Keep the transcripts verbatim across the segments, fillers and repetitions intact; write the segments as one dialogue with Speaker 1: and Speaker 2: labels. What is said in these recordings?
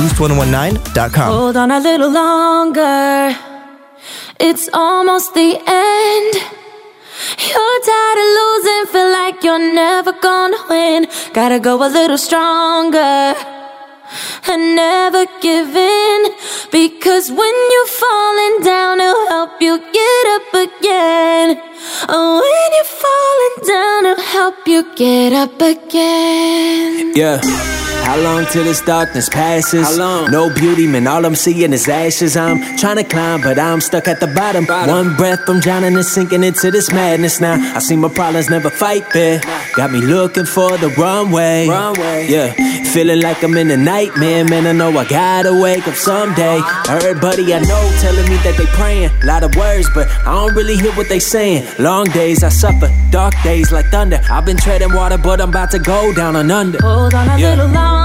Speaker 1: boost one one nine dot com.
Speaker 2: Hold on a little longer. It's almost the end. You're tired of losing, feel like you're never gonna win. Gotta go a little stronger and never give in, because when you're falling down, it'll help you get up again. Oh, when you're falling down, it'll help you get up again.
Speaker 3: Yeah. How long till this darkness passes? How long? No beauty, man, all I'm seeing is ashes. I'm trying to climb, but I'm stuck at the bottom. bottom. One breath from drowning and sinking into this madness now. I see my problems never fight fair. Got me looking for the runway. runway. Yeah, feeling like I'm in a nightmare, man, I know I gotta wake up someday. Everybody I know telling me that they praying. A lot of words, but I don't really hear what they saying. Long days I suffer, dark days like thunder. I've been treading water, but I'm about to go down and under.
Speaker 2: Hold on a yeah. little longer.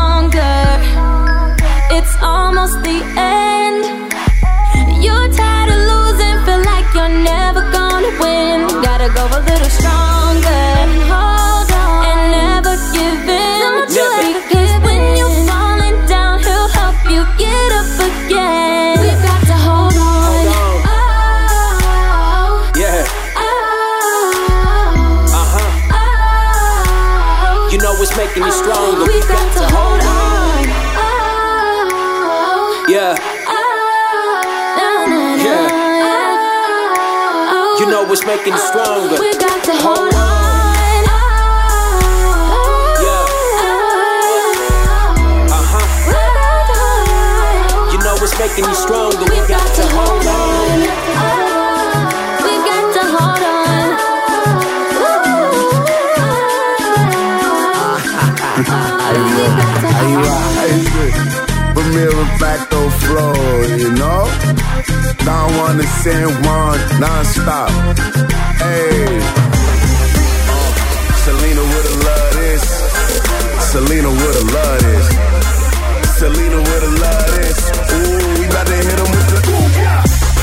Speaker 2: It's almost the end. You're tired of losing, feel like you're never gonna win. Gotta go a little stronger. Hold on and never give in. Don't you because when you're falling down, he'll help you get up again. We've got to hold on.
Speaker 3: Hold on.
Speaker 2: Oh,
Speaker 3: yeah.
Speaker 2: Oh,
Speaker 3: uh-huh.
Speaker 2: Oh,
Speaker 3: you know what's making you stronger.
Speaker 2: We've got to hold on.
Speaker 3: Yeah. Yeah. You know what's making you stronger.
Speaker 2: We got to hold on.
Speaker 3: Yeah. Uh-huh. You know what's making you stronger. We got to hold on.
Speaker 2: We got to hold on.
Speaker 4: How you rock? Mirror facto flow, you know? Now I wanna sing one non-stop. Hey, uh, Selena would've loved this. Selena would've loved this. Selena would've loved this. Ooh, we about to hit 'em with the ooh, yeah.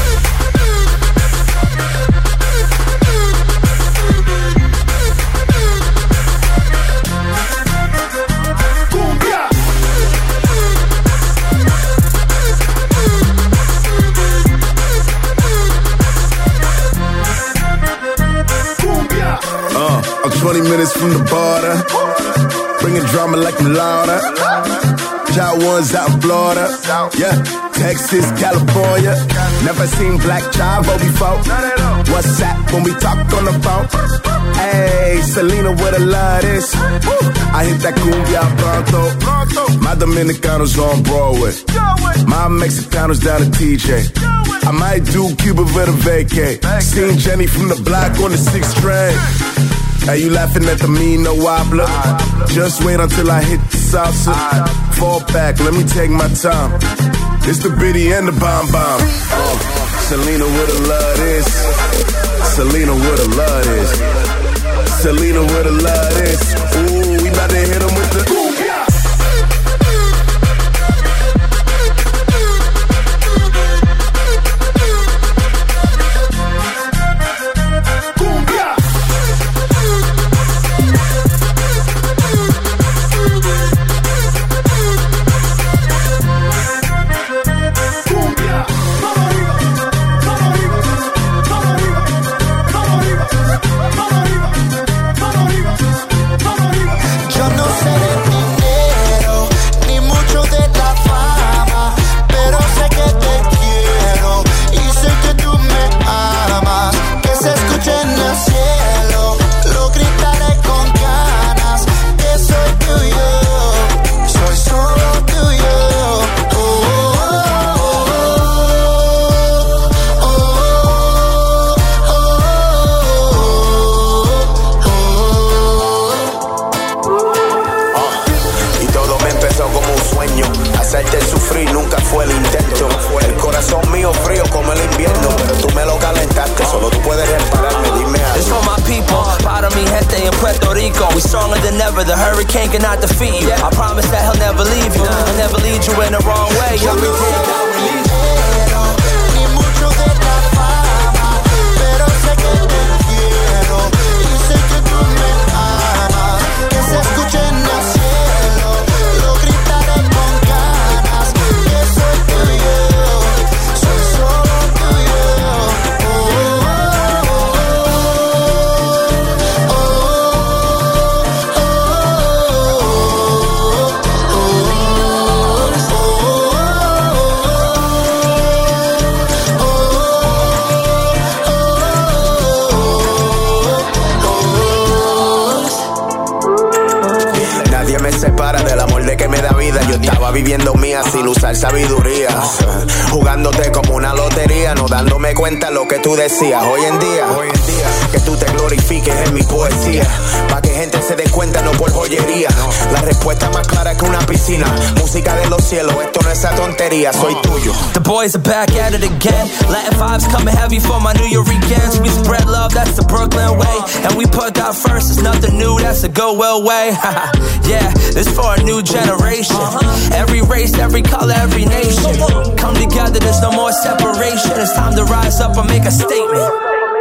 Speaker 4: twenty minutes from the border, bringing drama like I'm louder. Child ones out in Florida, yeah, Texas, California. Never seen Black Chavo before. What's that when we talk on the phone? Hey, Selena with a lot this. I hit that cumbia pronto. My Dominicanos on Broadway. My Mexicanos down at T J. I might do Cuba with a vacay. Seen Jenny from the block on the sixth train. Hey, you laughing at the mean no wobbler? Just wait until I hit the salsa. Fall back, let me take my time. It's the Biddy and the Bomb Bomb. Oh, Selena would've loved this. Selena would've loved this. Selena would've loved this. Ooh, we about to hit 'em with the ooh, yeah.
Speaker 5: The hurricane cannot defeat you. I promise that he'll never leave you. He'll never lead you in the wrong way. Everything that we need. Ni mucho de la fama, pero sé que te quiero y sé que tú me amas. Que se escuche en el cielo, lo gritaré con ganas.
Speaker 1: viviendo mía sin usar sabiduría. Jugándote como una lotería, no dándome cuenta lo que tú decías. Hoy en día, hoy en día, que tú te glorifiques en mi poesía, pa' que gente se dé cuenta, no por joyería. La respuesta más clara que una piscina. Música de los cielos, esto no es esa tontería, soy tuyo.
Speaker 5: The boys are back at it again. Latin vibes coming heavy for my New Year weekends. We spread love, that's the Brooklyn way. And we put out first, it's nothing new, that's the go well way. Yeah, this for a new generation. Every race, every color, every nation. Come together, there's no more separation. It's time to rise up and make a statement.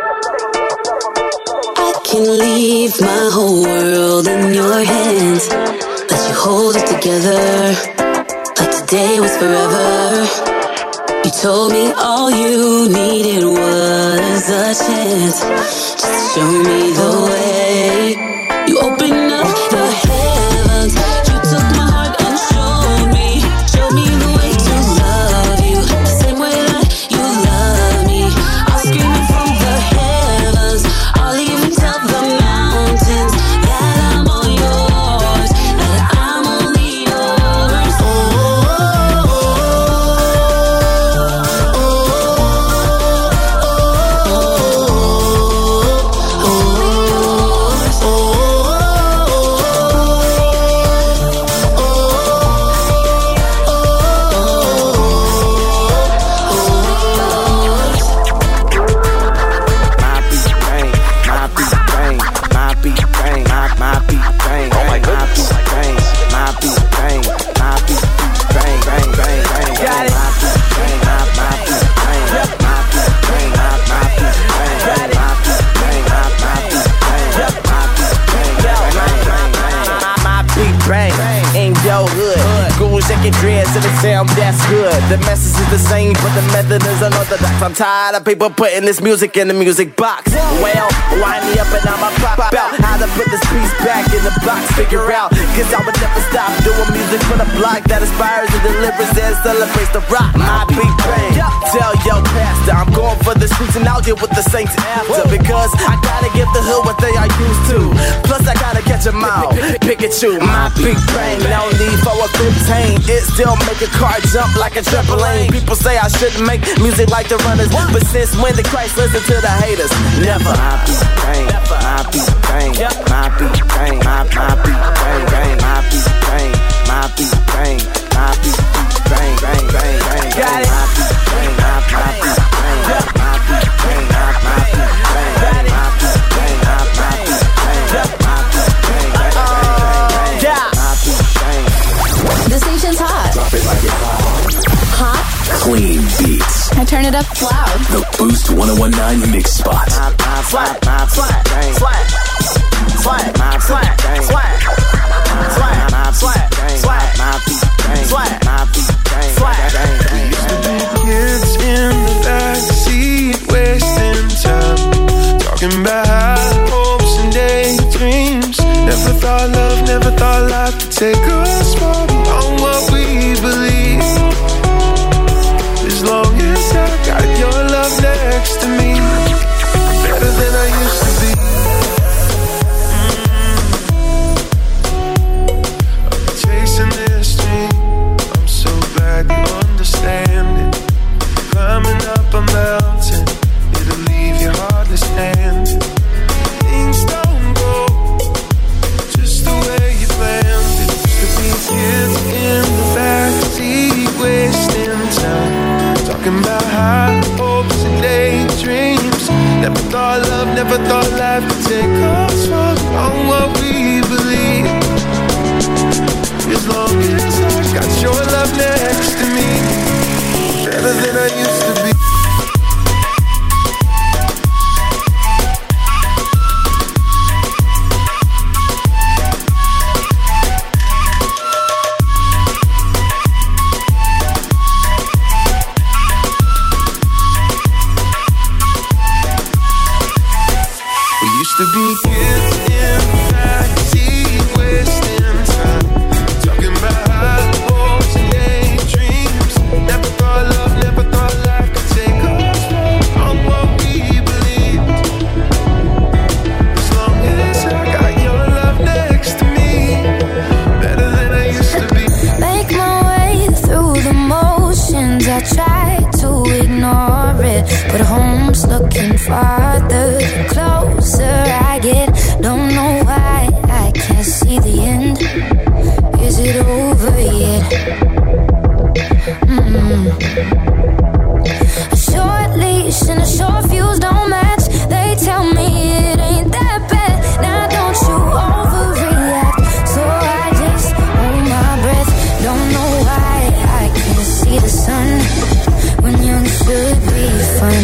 Speaker 2: I can leave my whole world in your hands. Let you hold it together like today was forever. You told me all you needed was a chance. Just show me the way. You opened up the heavens. You took my heart and showed me, showed me the way to love you, the same way that you love me. I'll scream it from the heavens. I'll even tell the mountains that I'm all yours, that I'm only yours. Oh, oh, oh, oh, oh, oh, oh.
Speaker 1: Shaking dreads and it sound that's good. The message is the same, but the method is unorthodox. I'm tired of people putting this music in the music box. Well, wind me up and I'ma pop out how to put this piece back in the box. Figure out, cause I would never stop doing music for the block that inspires and delivers and celebrates the rock. My big bang. Tell your pastor I'm going for the streets and I'll get with the saints after, because I gotta give the hood what they are used to. Plus I gotta catch them all. Pikachu, my big bang. No need for a fifteen. It still make a car jump like a trampoline. People say I shouldn't make music like the runners, but since when did Christ listen to the haters? Never. My beat bang, my beat bang, my beat bang, my my beat bang, bang, my beat bang, my beat bang, my beat bang, bang, bang, bang. Got it. My beat bang, my my beat bang, my beat bang, my my beat bang, my beat bang, my my beat bang, my beat bang, bang, bang, bang. Yeah. My beat bang.
Speaker 2: The station's hot.
Speaker 6: Drop it like it's hot.
Speaker 2: Hot?
Speaker 6: Clean beats.
Speaker 2: I turn it up loud.
Speaker 6: The Boost one oh one nine mix spot.
Speaker 1: Slap, slap, slap, slap, slap, slap, slap, slap, slap, slap, slap.
Speaker 7: We used to be kids in the backseat, wasting time, talking about high hopes and daydreams. Never thought love, never thought life could take us far beyond what we believe. As long as I got your love next to me, I'm better than I used to be. Mm-hmm. I'm chasing this dream. I'm so glad you understand it. Climbing up a mountain, it'll leave you hardly standing. Things don't go just the way you planned it. To be kids in the backseat, wasting time, talking about high hopes and daydreams. Never thought love, never thought life could take us far beyond what we believe. As long as I got your love next to me, better than I used to be.
Speaker 2: A short leash and a short fuse don't match. They tell me it ain't that bad. Now don't you overreact. So I just hold my breath. Don't know why I can't see the sun when young should be fun.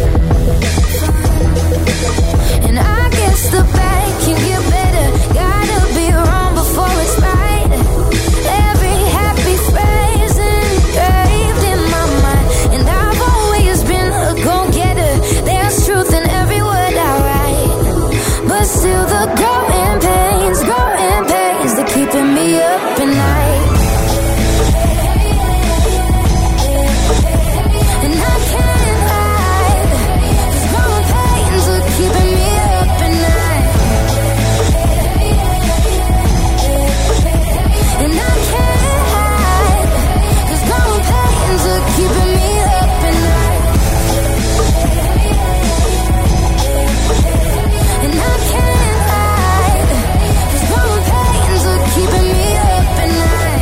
Speaker 2: And I guess the bad can get better. Gotta be wrong before it's right. Every happy phrase engraved in my mind. And I've always been a go-getter. There's truth in every word I write. But still the growing pains, growing pains, they're keeping me up at night. And I can't hide. These growing pains are keeping me up at night. And I can't hide. These growing pains are keeping me up at night. And I can't hide. These growing pains are keeping me up at night.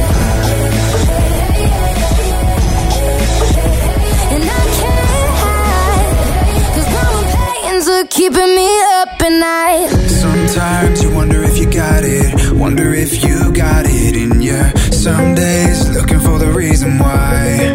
Speaker 2: And I can't hide. These growing pains are keeping me up at night.
Speaker 8: Sometimes you wonder if you got it, wonder if you got it in you. Some days looking for the reason why.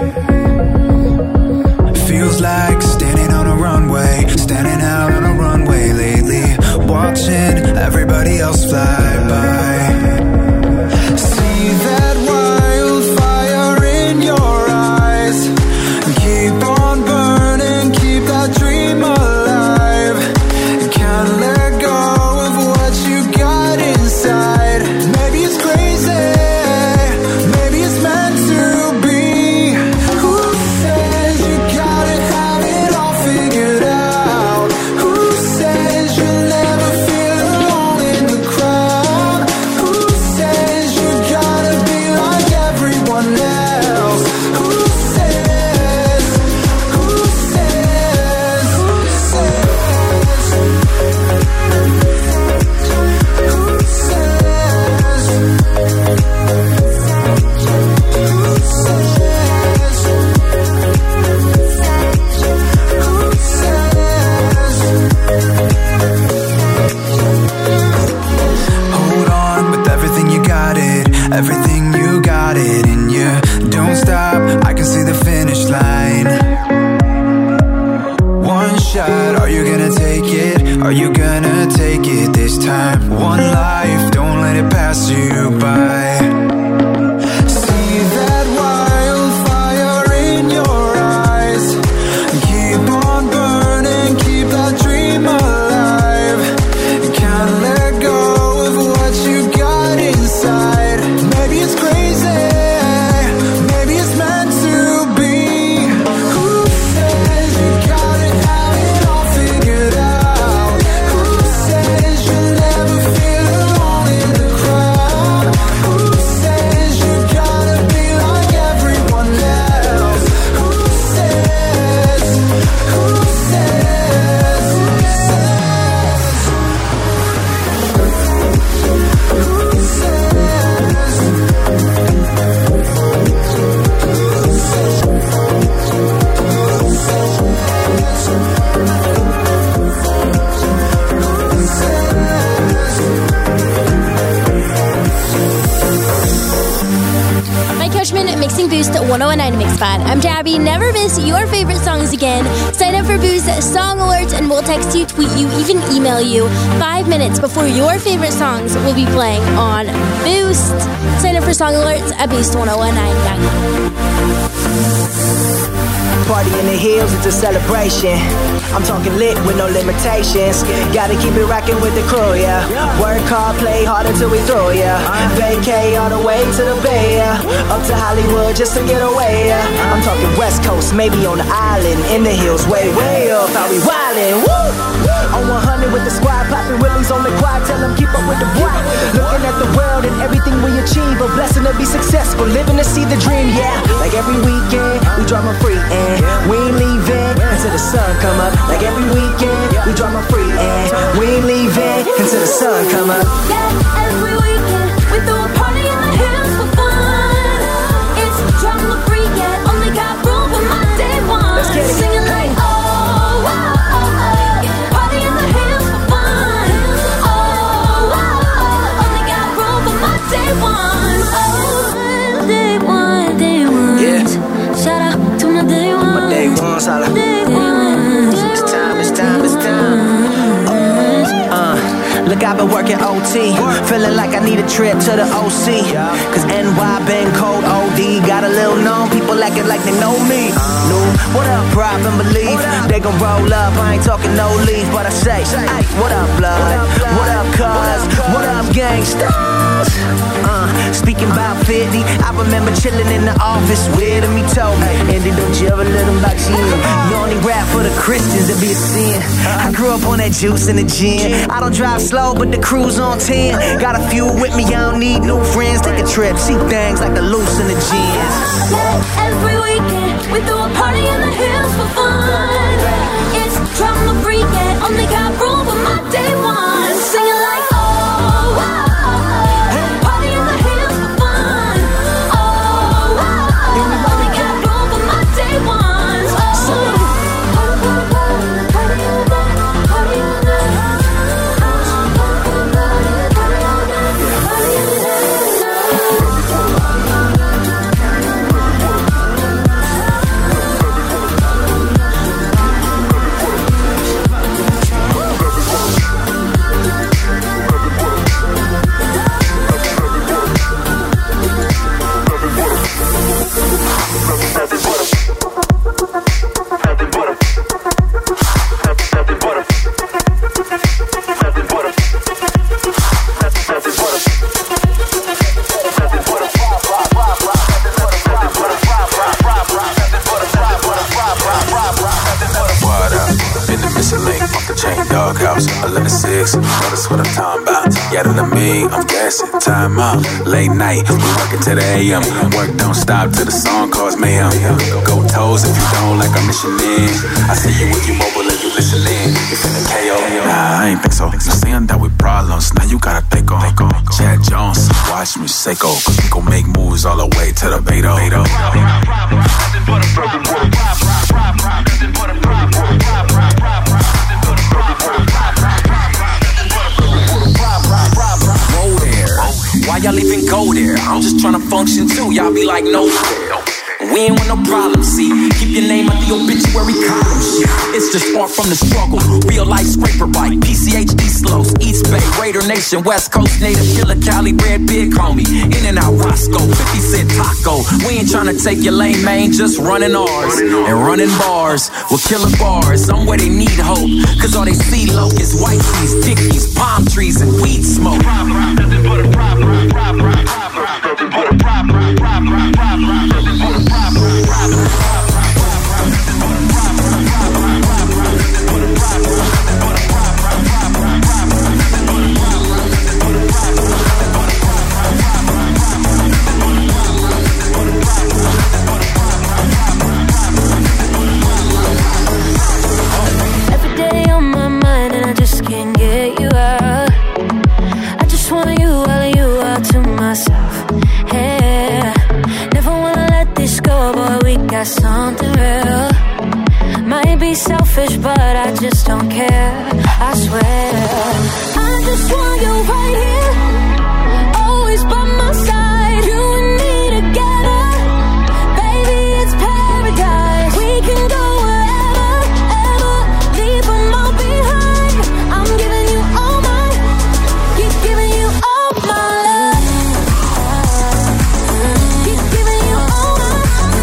Speaker 8: Feels like standing on a runway, standing out on a runway lately, watching everybody else fly by. See that wildfire in your eyes, keep on burning, keep that dream alive. Can't let go of what you got inside. Maybe it's crazy, maybe it's meant to be. Who says you gotta have it all figured out? Who says you'll never feel alone in the crowd? Who says you gotta be like everyone else? Who says, who says, who says, who says, hold on, with everything you got it, everything you got it in you. Don't stop, I can see the finish line. One shot, are you gonna take it? Are you gonna take it this time? One life, don't let it pass you by. See that wildfire in your eyes, keep on burning, keep that dream alive. Can't let go of what you got inside. Maybe it's crazy, maybe it's meant to be. Who says you gotta have it all figured out? Who says you'll never feel alone in the crowd? Who says you gotta be like everyone else? Who says, who says, who says, who
Speaker 9: Mike Cushman mixing Boost one oh one nine Mix Spot. I'm Jabby. Never miss your favorite songs again. Sign up for Boost song alerts and we'll text you, tweet you, even email you five minutes before your favorite songs will be playing on Boost. Sign up for song alerts at boost ten nineteen dot com.
Speaker 3: Party in the hills, it's a celebration. I'm talking lit with no limitations. Gotta keep it rocking with the crew, yeah. Work hard, play hard until we through, yeah. Vacay all the way to the Bay, yeah. Up to Hollywood just to get away, yeah. I'm talking West Coast, maybe on the island. In the hills, way, way up, how we wildin', woo! On one hundred with the squad, popping willies on the quad. Tell them keep up with the boy. Looking at the world and everything we achieve. A blessing to be successful, living to see the dream, yeah. Like every weekend, we drama free and we ain't leaving until the sun come up. Like every weekend, we drama free and we ain't leaving until the sun come up.
Speaker 2: Yeah, every weekend we throw a party in the hills for fun. It's drama free, yeah, only got room
Speaker 1: Gonzalo. It's time, it's time, it's time. Uh, look, I've been working O T, feeling like I need a trip to the O C. Cause N Y been cold O D, got a little known, people acting like they know me. No, what up, prop and believe? They gon' roll up, I ain't talking no leave, but I say, hey, what up, blood? What up, cuz? What up, gangsters? Uh, speaking about fifty, I remember chilling in the office with him, he told me, Andy, don't you ever let him box you in. You only rap for the Christians, it'd be a sin. I grew up on that juice in the gym. I don't drive slow, but the cruise on ten. Got a few with me, I don't need new friends. Take a trip, see things like the loose in the gym.
Speaker 2: Every weekend, we throw a party in the hills for fun. It's drama free, yeah, only got room for my day one. Singing like, oh, oh, oh. Party in the hills for fun. Oh, oh, oh. Only got room for my day ones. Oh, oh, oh, oh. Party all night, party all night.
Speaker 10: eleven six, notice what I'm talking about. Yeah, to me, I'm gassing, time out. Late night, we working to the A M. Work don't stop till the song calls mayhem. Go toes if you don't like I'm Michelin. I see you when you mobile and you listening. You feeling K O? Nah, I ain't think so. You saying that with problems, now you gotta think on. Chad Jones, watch me Seiko, cause we gon' make moves all the way to the Beto.
Speaker 11: Why y'all even go there? I'm just tryna function too. Y'all be like, no, we ain't want no problem, see. Keep your name at the obituary column, shit. It's just far from the struggle. Real life scraper bike, P C H D slows, East Bay, Raider Nation, West Coast native, killer Cali, red big homie. In and out Roscoe, fifty cent taco. We ain't tryna take your lane, man, just running ours. And running bars, we're killing bars. Somewhere they need hope, cause all they see locusts, white tees, dickies, palm trees, and weed smoke. Nothing but a problem, problem, problem, nothing but a problem, problem, problem, nothing but a
Speaker 2: every day on my mind and I just can't get you out. I just want you, all of you out to myself. Yeah, never wanna let this go, boy, we got something real. Might be selfish, but I just don't care, I swear. I just want you right here, always by my side. You and me together, baby, it's paradise. We can go wherever, ever, leave them all behind. I'm giving you all my, keep giving you all my love. Keep giving you all my,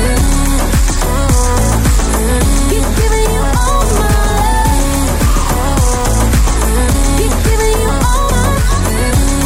Speaker 2: keep giving you all my love. Keep giving you all my,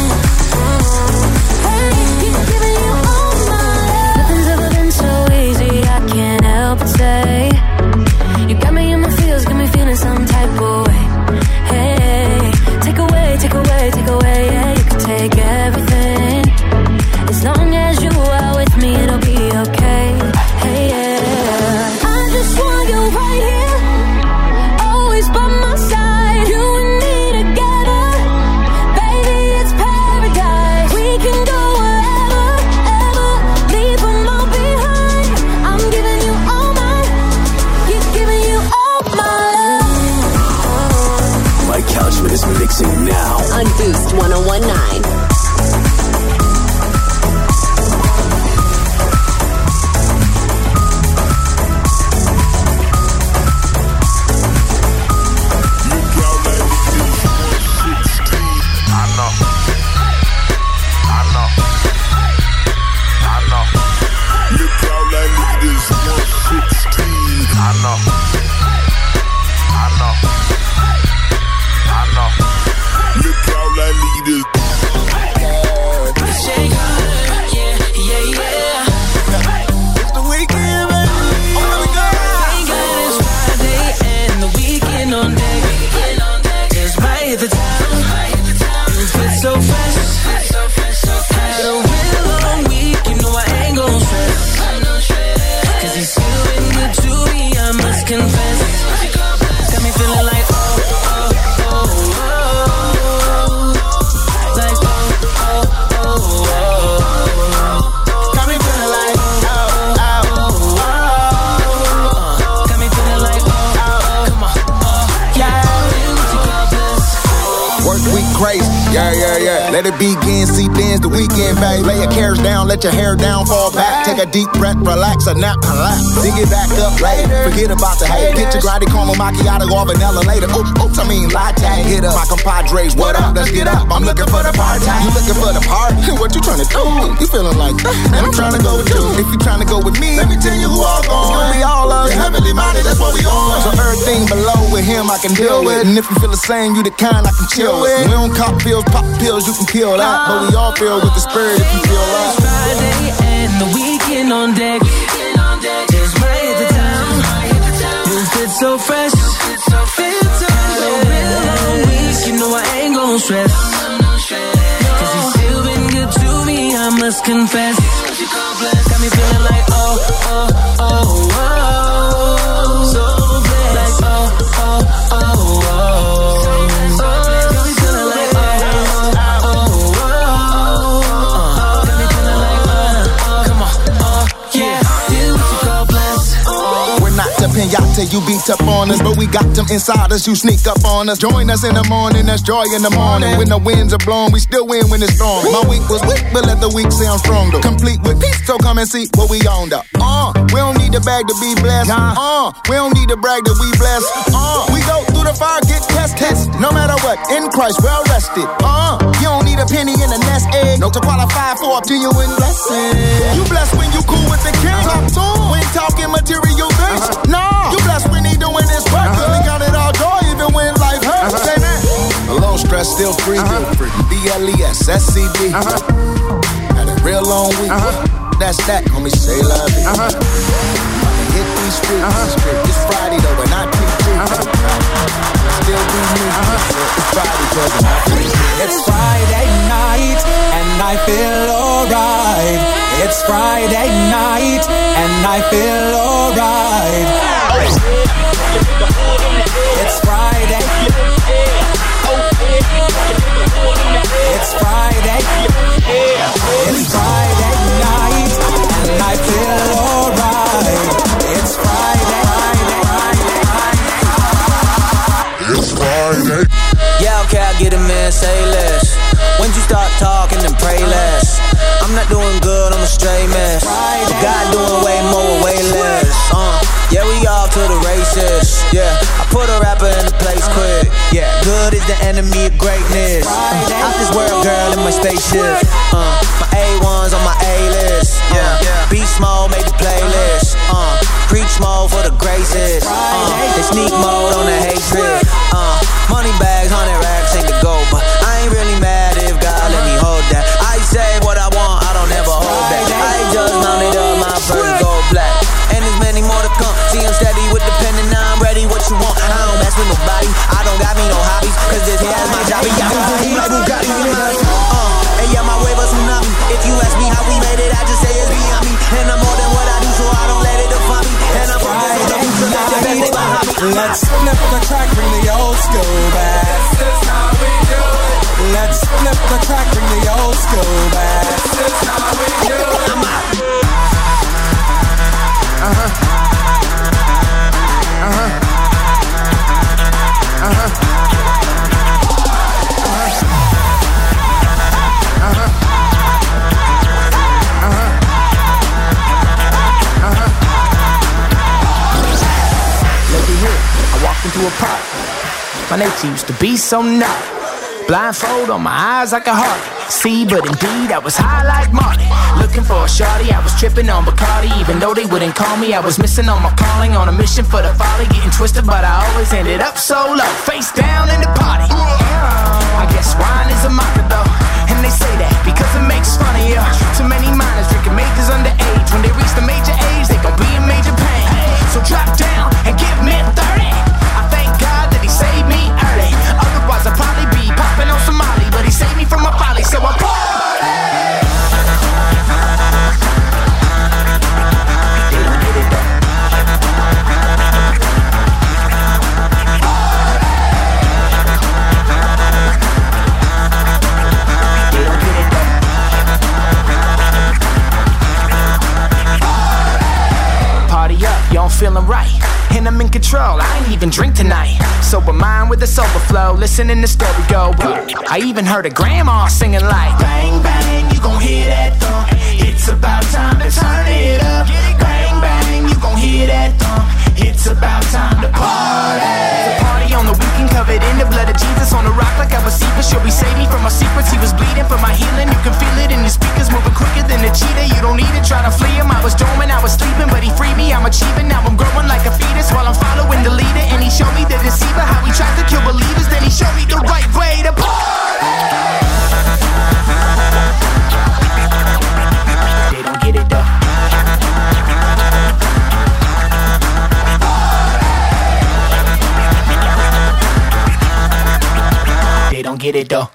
Speaker 4: Let it begin, see dance the weekend, babe. Lay your cares down, let your hair down, fall back. Take a deep breath, relax, a nap, collapse. Dig it back up later. Forget about the hate. Get your grinding caramel macchiato or vanilla later. Oops, oops, I mean latte. Hit up my compadres, what up? Let's get up. I'm looking for the party. You looking for the party? What you trying to do? You feeling like, and I'm trying to go with you. If you trying to go with me, let me tell you who all going. It's gonna be all of us. Heavenly minded, that's what we on. So everything below with him I can deal with. And if you feel the same, you the kind I can chill with. We don't cop pills, pop pills, you can kill that. But we all feel with the spirit if you feel that.
Speaker 3: It's Friday and the weekend on deck. Just right at the time. You fit so fresh. Fit so real long week. You know I ain't gon' stress. Cause you still been good to me, I must confess. Got me feeling like oh, oh, oh, oh. So blessed. Like oh, oh, oh, oh. Got me feeling like oh, oh, oh, oh. Got me feeling like oh, come on, oh, yeah. This what you call blessed.
Speaker 4: We're not the pinata, you beat up on us, but we got them inside us, you sneak up on us. Join us in the morning, that's joy in the morning. When the winds are blowing, we still win when it's storm. My week was weak, but let the week sound strong though. Complete with peace, so come and see what we on though. Uh, we don't need a bag to be blessed. Uh, we don't need to brag that we blessed. Uh, we go through the fire, get test, test. No matter what, in Christ, well rested. Uh, you don't need a penny in a nest egg. No to qualify for a genuine blessing. You blessed when you cool with the king. Talk to him. We ain't talking material things. Uh-huh. No, you blessed when he doing his work. Uh-huh. Cause we got it all joy even when life hurts. Uh-huh. Say that. A little stress, still free. Uh-huh. B L E S, S C D. Uh-huh. Had a real long week. Uh-huh. That's that, homie, say love it. Uh-huh. Hit these streets. Uh-huh. It's Friday though, but not T G. Uh-huh. Still be me. Uh-huh. It's Friday, cause I'm not free.
Speaker 3: It's Friday night, and I feel alright. It's Friday night, and I feel alright. It's Friday. It's Friday. It's Friday night, and I feel alright. It's Friday.
Speaker 4: It's Friday.
Speaker 5: Yeah, okay, I get it, man, say less. When you start talking and pray less. I'm not doing good, I'm a straight mess. But God doing way more, way less. Uh, yeah, we off to the races. Yeah, I put a rapper in the place quick. Yeah, good is the enemy of greatness. Uh, out this world, girl, in my spaceship. Uh, my A ones on my A-list. Yeah, Beast Mode made the playlist. Uh, preach mode for the graces. Uh, they sneak mode on the hatred. Uh, money bags, hundred racks ain't the gold, but I ain't really mad if God let me hold that. I say what I want, I don't ever hold back. I just mounted up my first gold black, and there's many more to come. See, I'm steady with the pen and now I'm ready. What you want? I don't mess with nobody. I don't got me no hobbies, cause this here is my job. Yeah, boom, boom, like Bugatti in my uh, and yeah, my wave a tsunami. If you ask me how we made it, I just say it's beyond me. And I'm more than what I do, so I don't let it define me. And I'm focused on the future, like the best thing behind me.
Speaker 3: Let's flip the track, bring the old school back.
Speaker 7: This is how we do it.
Speaker 3: Let's flip the track, bring the old school back.
Speaker 7: This is how we do it.
Speaker 5: I'm out.
Speaker 7: Uh-huh. Uh-huh. Uh-huh.
Speaker 3: Into a pot. My nature used to be so naughty. Blindfold on my eyes like a heart. See, but indeed I was high like Marty. Looking for a shawty, I was tripping on Bacardi. Even though they wouldn't call me, I was missing on my calling. On a mission for the folly, getting twisted, but I always ended up so low. Face down in the party. I guess wine is a mocker though, and they say that because it makes fun of you. Too many minors drinking majors underage. When they reach the major age, they gon' be in major pain. So drop down and give me thirty. God that he saved me early. Otherwise I'd probably be popping on Somali, but he saved me from a folly, so I party. They don't get it though. They don't get it though.
Speaker 12: yo, I'm feeling right, and I'm in control. I ain't even drink tonight. Sober mind with a sober flow, listening to story go. I even heard a grandma singing like, bang, bang, you gon' hear that thump. It's about time to turn it up. Bang, bang, you gon' hear that thump. It's about time to party. The party on the weekend covered in the blood of Jesus. On the rock like I was Cephas. She'll be saved me from my secrets. He was bleeding for my healing. You can feel it in your speakers, moving quicker than a cheetah. You don't need to try to flee him. I was dormant, I was sleeping, but he freed me. I'm achieving, now I'm growing like a fetus while I'm following the leader. And he showed me the deceiver, how he tried to kill believers. Then he showed me the right way to party. They don't get it though. They don't get it though.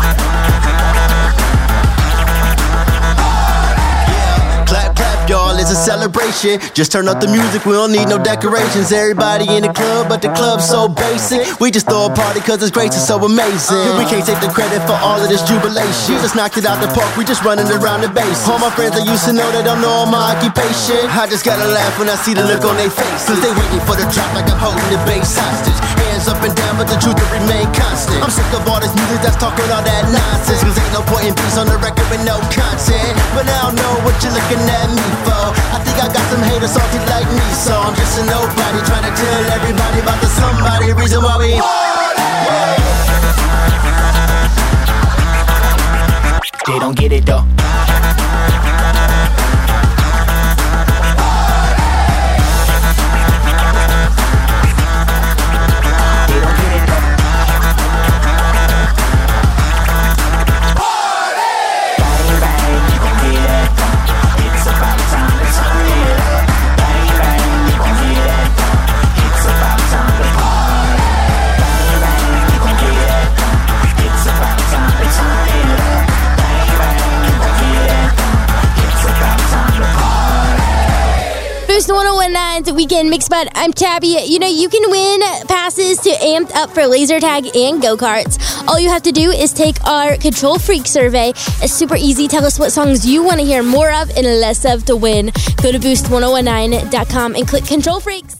Speaker 13: Clap, clap, y'all, it's a celebration. Just turn up the music, we don't need no decorations. Everybody in the club, but the club's so basic. We just throw a party cause it's grace is so amazing. And we can't take the credit for all of this jubilation. We just knocked it out the park, we just running around the base. All my friends I used to know, they don't know my occupation. I just gotta laugh when I see the look on their face, cause they waiting for the drop like I'm holding the bass hostage. Hands up and down, but the truth will remain constant. I'm sick of all this music that's talking all that nonsense, cause ain't no point in peace on the record with no content. But I don't know what you're looking at me for. I think I got some haters salty like me, so I'm just a nobody trying to tell everybody about the somebody reason why we party.
Speaker 12: They don't get it though.
Speaker 9: one oh one nine's Weekend Mix Spot. I'm Tabby. You know, you can win passes to Amped Up for laser tag and go-karts. All you have to do is take our Control Freak survey. It's super easy. Tell us what songs you want to hear more of and less of to win. Go to boost ten nineteen dot com and click Control Freaks.